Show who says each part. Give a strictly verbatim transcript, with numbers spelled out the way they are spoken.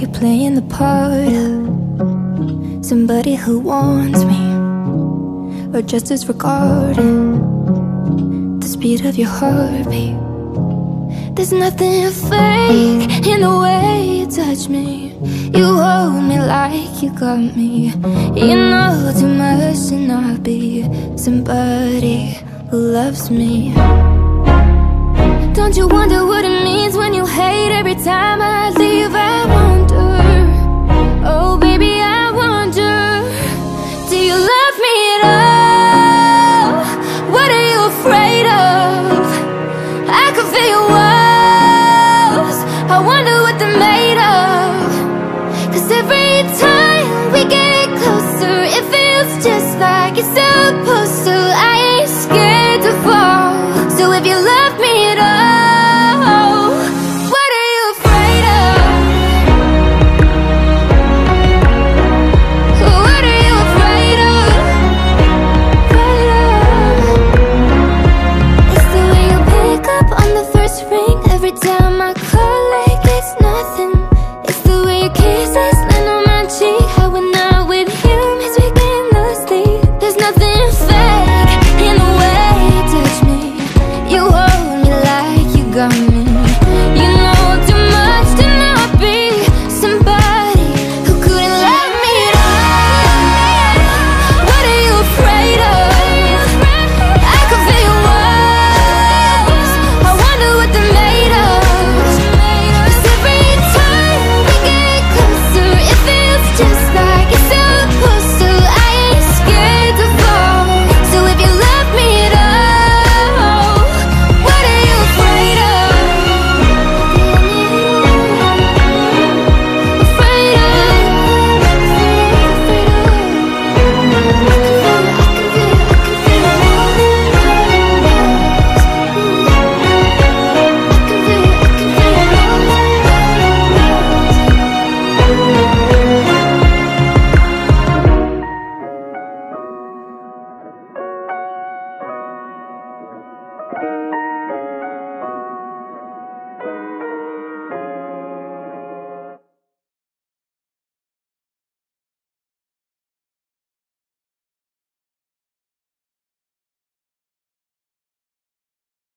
Speaker 1: you're playing the part of somebody who wants me, or just disregarding the speed of your heartbeat. There's nothing fake in the way you touch me. You hold me like you got me. You know too much to not be somebody who loves me. Don't you wonder what it means when you hate every time I leave? I wonder, oh baby, I wonder, do you love me at all? What are you afraid of? I can feel your walls, I wonder what they're made of.